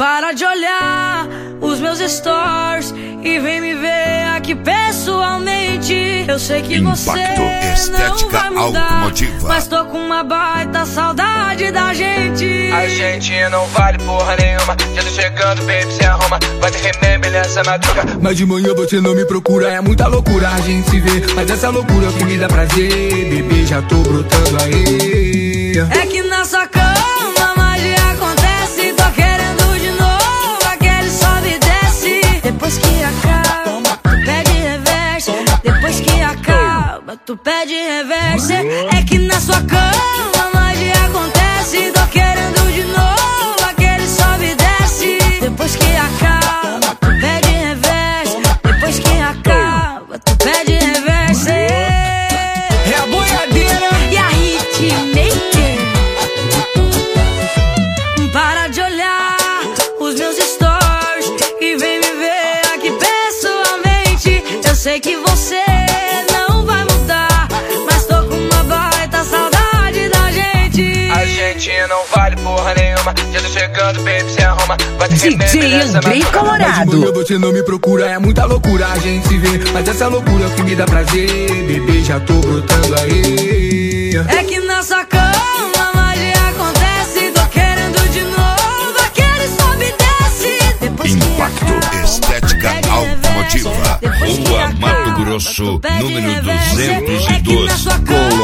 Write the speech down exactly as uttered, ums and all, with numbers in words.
Para de olhar os meus stories e vem me ver aqui pessoalmente. Eu sei que Impacto você Estética não vai mudar, Automotiva. mas tô com uma baita saudade da gente. A gente não vale porra nenhuma. Já tô chegando, baby, se arruma. Vai ter remember nessa madruga. Mas de manhã você não me procura. É muita loucura a gente se vê, mas essa loucura é o que me dá prazer. Bebê, já tô brotando aí. É que na sua cama magia acontece. Tô querendo de novo aquele sobe e desce. Depois que acaba, tu pede reverse. Depois que acaba, tu pede reverse. É que na sua cama magia acontece. Tô querendo de novo aquele sobe e desce. Depois que acaba, tu pede reverse. Depois que acaba, tu pede reverse. É a boiadeira e a hitmaker. Para de olhar os meus stories e vem me ver aqui pessoalmente. Eu sei que você não vai mudar, mas tô com uma baita saudade da gente. A gente não vale porra nenhuma. Já tô chegando, baby, se arruma. Vai ter D J Andrei Colorado. Mas de manhã você não me procura. É muita loucura a gente se vê, mas essa loucura é o que me dá prazer. Bebê, já tô brotando aí. É que na sua cama magia acontece. Tô querendo de novo aquele sobe e desce. Depois Impacto Estética Automotiva, Rua Mato Grosso, número duzentos e doze. Colorado.